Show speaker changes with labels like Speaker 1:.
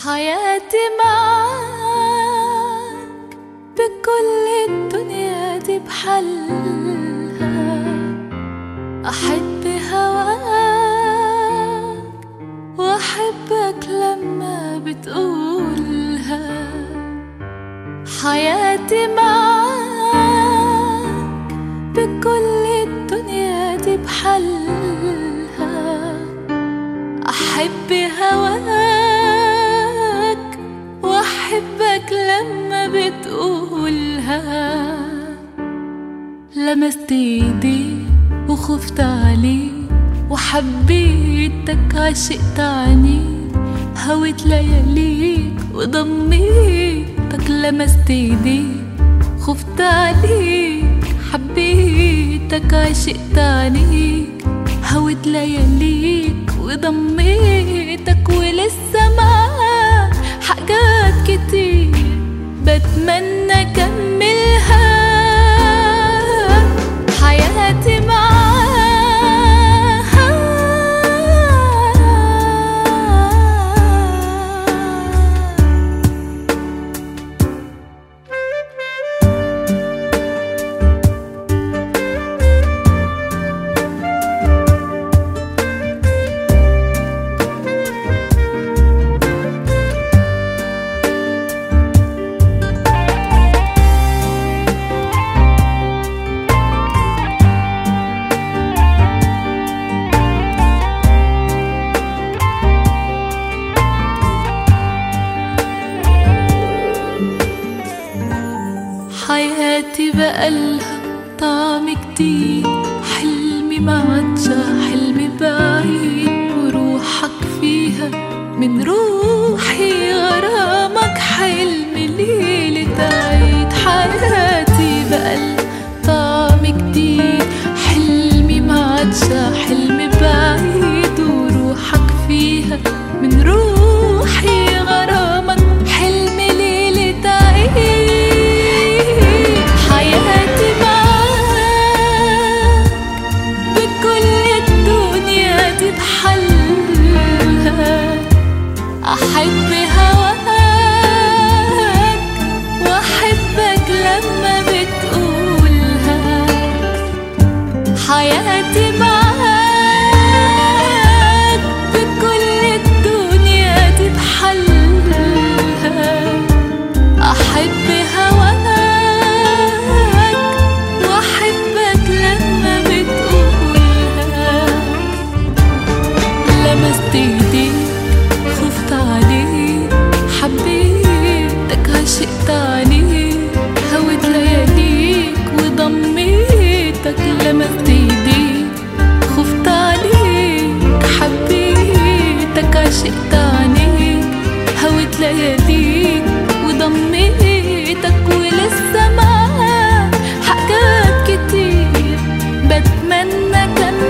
Speaker 1: حياتي معاك بكل الدنيا دي بحالها، أحب هواك وأحبك لما بتقولها. حياتي معاك بكل الدنيا دي بحالها، أحب هواك وأحبك لما بتقولها. لمست ايديك وخفت عليك وحبيتك عشقت عنيك، هويت لياليك وضميتك. لمست ايديك خفت عليك حبيتك عشقت عنيك، هويت لياليك وضميتك. ولسه معاك حاجات كتير بتمنى اكملها. حياتي حياتي بقالها طعم جديد، حلمي ما عادش حلمي بعيد، وروحك فيها من روحي، غرامك حلم ليلة عيد. حياتي بقالها طعم جديد، حلمي ما عادش حلمي بعيد، وروحك فيها من روحي، غرامك حلم ليلة عيد. حياتي معاك بكل الدنيا دي بحالها، أحب هواك وأحبك لما بتقولها. حياتي معاك بكل الدنيا دي بحالها، أحب هواك وأحبك لما بتقولها. لمست ايديك خفت عليك حبيتك عشقت عنيك، هويت لياليك وضميتك. لمست ايديك خفت عليك حبيتك عشقت عنيك، هويت لياليك وضميتك. ولسه معاك حاجات كتير بتمنى